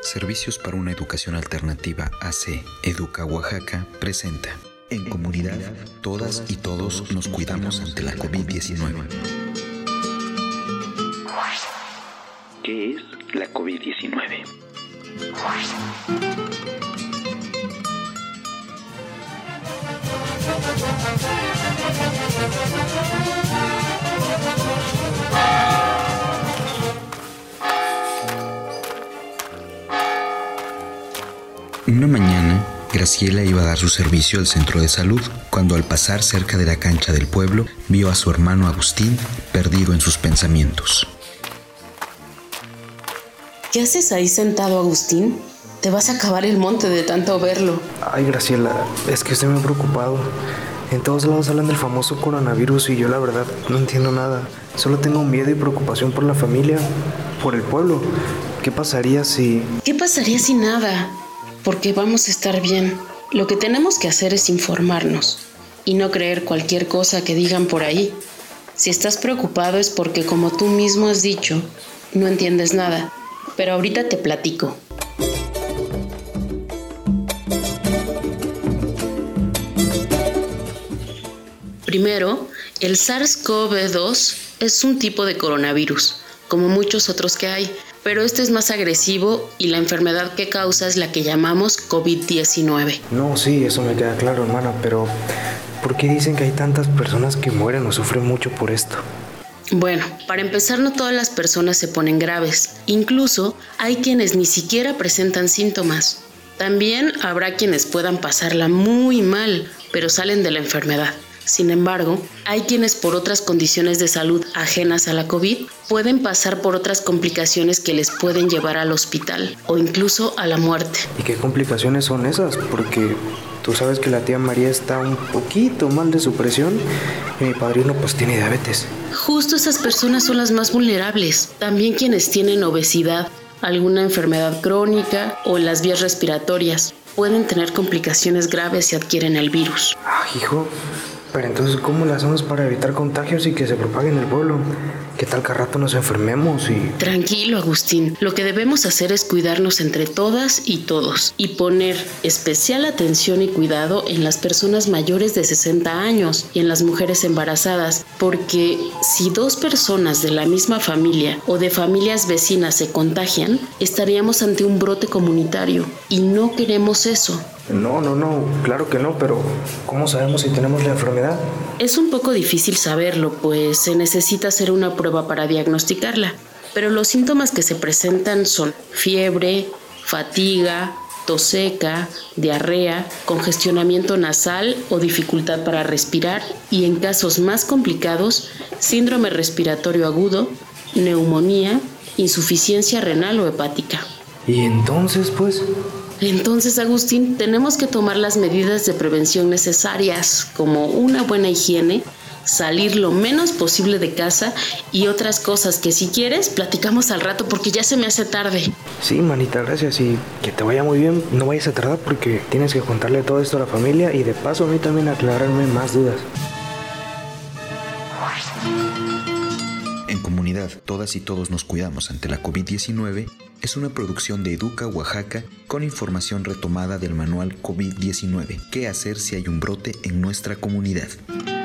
Servicios para una Educación Alternativa AC Educa Oaxaca presenta: en comunidad, todas y todos nos cuidamos ante la COVID-19. ¿Qué es la COVID-19? Una mañana, Graciela iba a dar su servicio al centro de salud, cuando al pasar cerca de la cancha del pueblo, vio a su hermano Agustín perdido en sus pensamientos. ¿Qué haces ahí sentado, Agustín? Te vas a acabar el monte de tanto verlo. Ay, Graciela, es que estoy muy preocupado. En todos lados hablan del famoso coronavirus y yo la verdad no entiendo nada. Solo tengo miedo y preocupación por la familia, por el pueblo. ¿Qué pasaría si...? ¿Qué pasaría si nada? Porque vamos a estar bien. Lo que tenemos que hacer es informarnos y no creer cualquier cosa que digan por ahí. Si estás preocupado es porque, como tú mismo has dicho, no entiendes nada. Pero ahorita te platico. Primero, el SARS-CoV-2 es un tipo de coronavirus, como muchos otros que hay, pero este es más agresivo y la enfermedad que causa es la que llamamos COVID-19. No, sí, eso me queda claro, hermana, pero ¿por qué dicen que hay tantas personas que mueren o sufren mucho por esto? Bueno, para empezar, no todas las personas se ponen graves. Incluso hay quienes ni siquiera presentan síntomas. También habrá quienes puedan pasarla muy mal, pero salen de la enfermedad. Sin embargo, hay quienes por otras condiciones de salud ajenas a la COVID pueden pasar por otras complicaciones que les pueden llevar al hospital o incluso a la muerte. ¿Y qué complicaciones son esas? Porque tú sabes que la tía María está un poquito mal de su presión y mi padrino pues tiene diabetes. Justo esas personas son las más vulnerables. También quienes tienen obesidad, alguna enfermedad crónica o en las vías respiratorias pueden tener complicaciones graves si adquieren el virus. Hijo, pero entonces ¿cómo le hacemos para evitar contagios y que se propague en el pueblo? ¿Qué tal que al rato nos enfermemos y...? Tranquilo, Agustín. Lo que debemos hacer es cuidarnos entre todas y todos y poner especial atención y cuidado en las personas mayores de 60 años y en las mujeres embarazadas, porque si 2 personas de la misma familia o de familias vecinas se contagian, estaríamos ante un brote comunitario y no queremos eso. No, claro que no, pero ¿cómo sabemos si tenemos la enfermedad? Es un poco difícil saberlo, pues se necesita hacer una prueba para diagnosticarla, pero los síntomas que se presentan son fiebre, fatiga, tos seca, diarrea, congestionamiento nasal o dificultad para respirar y, en casos más complicados, síndrome respiratorio agudo, neumonía, insuficiencia renal o hepática. ¿Y entonces, pues? Entonces, Agustín, tenemos que tomar las medidas de prevención necesarias, como una buena higiene, salir lo menos posible de casa y otras cosas que, si quieres, platicamos al rato porque ya se me hace tarde. Sí, manita, gracias, y que te vaya muy bien. No vayas a tardar porque tienes que contarle todo esto a la familia y de paso a mí también aclararme más dudas. En comunidad, todas y todos nos cuidamos ante la COVID-19 es una producción de Educa Oaxaca con información retomada del manual COVID-19. ¿Qué hacer si hay un brote en nuestra comunidad?